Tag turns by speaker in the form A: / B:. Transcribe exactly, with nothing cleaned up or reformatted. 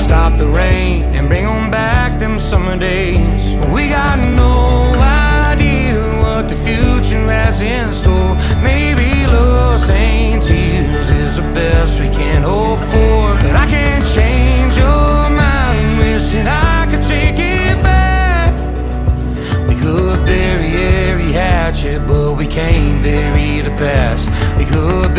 A: stop the rain and bring on back them summer days. We got no idea what the future has in store.